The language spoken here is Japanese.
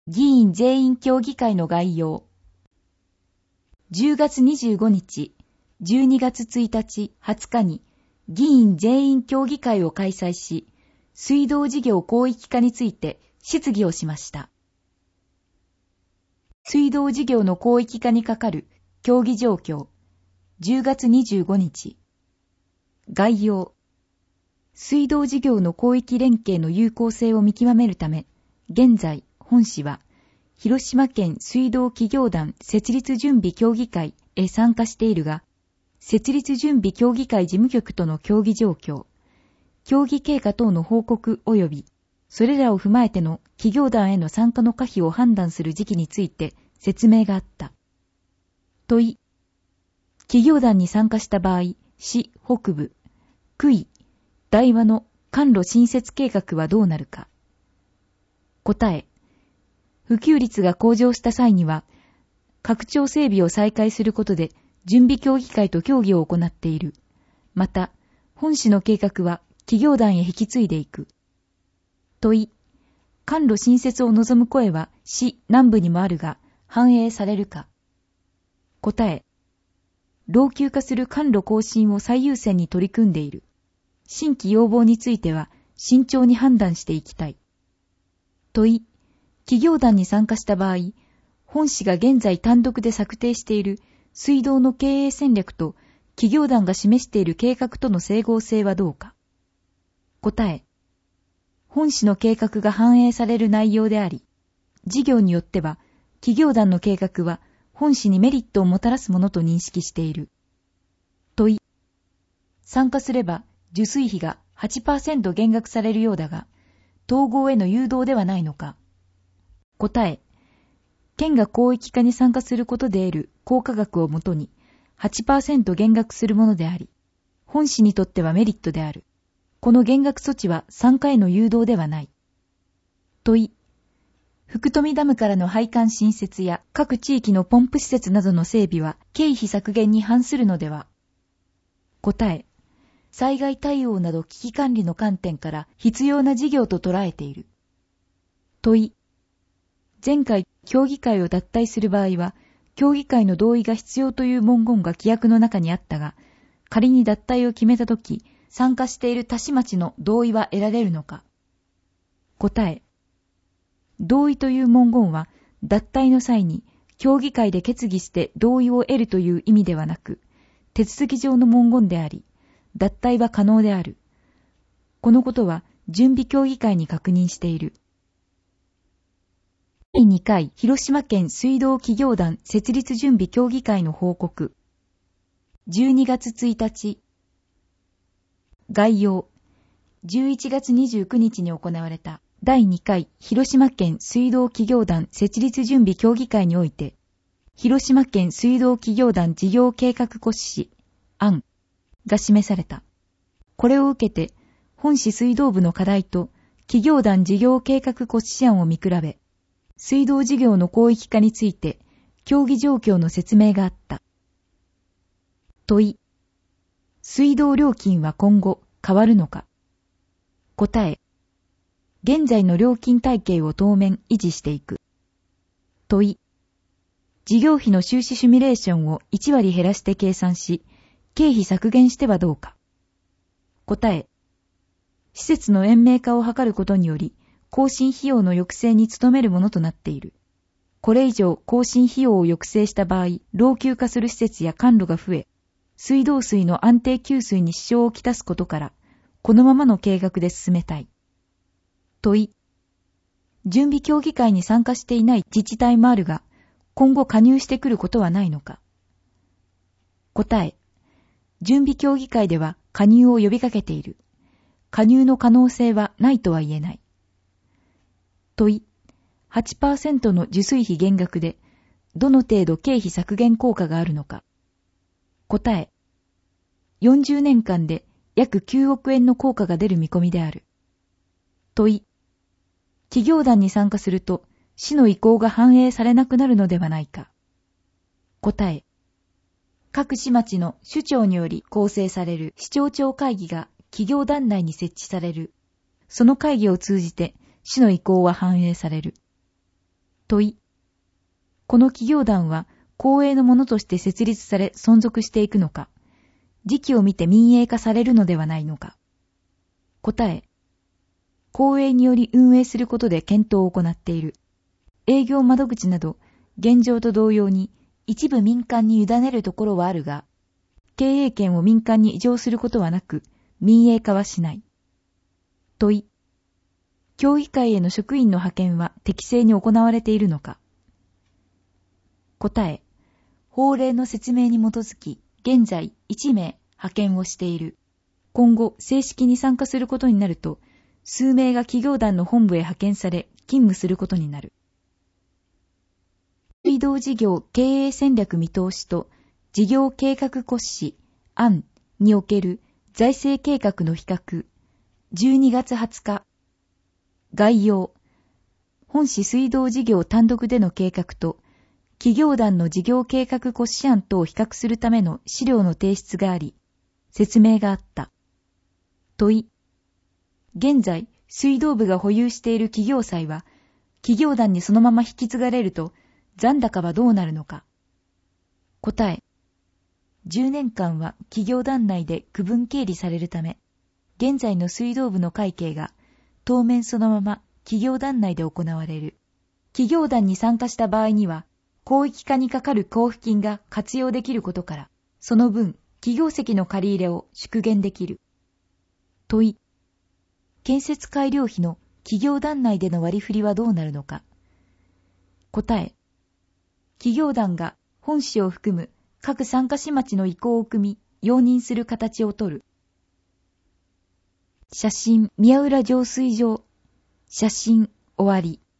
議員全員協議会の概要。10月25日、12月1日、20日に議員全員協議会を開催し、水道事業広域化について質疑をしました。水道事業の広域化に係る協議状況。10月25日。概要。水道事業の広域連携の有効性を見極めるため、現在、本市は、広島県水道企業団設立準備協議会へ参加しているが、設立準備協議会事務局との協議状況、協議経過等の報告及び、それらを踏まえての企業団への参加の可否を判断する時期について説明があった。問い。企業団に参加した場合、市北部、区域、台和の管路新設計画はどうなるか。答え。普及率が向上した際には、拡張整備を再開することで準備協議会と協議を行っている。また、本市の計画は企業団へ引き継いでいく。問い。管路新設を望む声は市南部にもあるが、反映されるか。答え。老朽化する管路更新を最優先に取り組んでいる。新規要望については慎重に判断していきたい。問い。企業団に参加した場合、本市が現在単独で策定している水道の経営戦略と企業団が示している計画との整合性はどうか。答え。本市の計画が反映される内容であり、事業によっては企業団の計画は本市にメリットをもたらすものと認識している。問い。参加すれば受水費が 8% 減額されるようだが、統合への誘導ではないのか。答え。県が広域化に参加することで得る効果額をもとに 8% 減額するものであり、本市にとってはメリットである。この減額措置は参加への誘導ではない。問い。福富ダムからの配管新設や各地域のポンプ施設などの整備は経費削減に反するのでは。答え。災害対応など危機管理の観点から必要な事業と捉えている。問い。前回、協議会を脱退する場合は、協議会の同意が必要という文言が規約の中にあったが、仮に脱退を決めたとき、参加している他市町の同意は得られるのか。答え。同意という文言は、脱退の際に、協議会で決議して同意を得るという意味ではなく、手続き上の文言であり、脱退は可能である。このことは、準備協議会に確認している。第2回広島県水道企業団設立準備協議会の報告。12月1日。概要。11月29日に行われた第2回広島県水道企業団設立準備協議会において、広島県水道企業団事業計画骨子案が示された。これを受けて、本市水道部の課題と企業団事業計画骨子案を見比べ、水道事業の広域化について、協議状況の説明があった。問い。水道料金は今後変わるのか。答え。現在の料金体系を当面維持していく。問い。事業費の収支シミュレーションを1割減らして計算し、経費削減してはどうか。答え。施設の延命化を図ることにより、更新費用の抑制に努めるものとなっている。これ以上更新費用を抑制した場合、老朽化する施設や管路が増え、水道水の安定給水に支障をきたすことから、このままの計画で進めたい。問い。準備協議会に参加していない自治体もあるが、今後加入してくることはないのか。答え。準備協議会では加入を呼びかけている。加入の可能性はないとは言えない。問い。8% の受水費減額で、どの程度経費削減効果があるのか。答え。40年間で約9億円の効果が出る見込みである。問い。企業団に参加すると、市の意向が反映されなくなるのではないか。答え。各市町の首長により構成される市町長会議が企業団内に設置される。その会議を通じて、市の意向は反映される。 問い。この企業団は公営のものとして設立され存続していくのか、時期を見て民営化されるのではないのか。答え。公営により運営することで検討を行っている。営業窓口など、現状と同様に一部民間に委ねるところはあるが、経営権を民間に移譲することはなく、民営化はしない。問い。協議会への職員の派遣は適正に行われているのか。答え。法令の説明に基づき、現在1名派遣をしている。今後正式に参加することになると、数名が企業団の本部へ派遣され、勤務することになる。水道事業経営戦略見通しと事業計画骨子案における財政計画の比較。12月20日。概要。本市水道事業単独での計画と企業団の事業計画骨子案とを比較するための資料の提出があり、説明があった。問い。現在、水道部が保有している企業債は、企業団にそのまま引き継がれると、残高はどうなるのか。答え。10年間は企業団内で区分経理されるため、現在の水道部の会計が当面そのまま企業団内で行われる。企業団に参加した場合には、広域化にかかる交付金が活用できることから、その分、企業籍の借り入れを縮減できる。問い。建設改良費の企業団内での割り振りはどうなるのか。答え。企業団が本市を含む各参加市町の意向を組み、容認する形をとる。写真、宮浦浄水場。写真、終わり。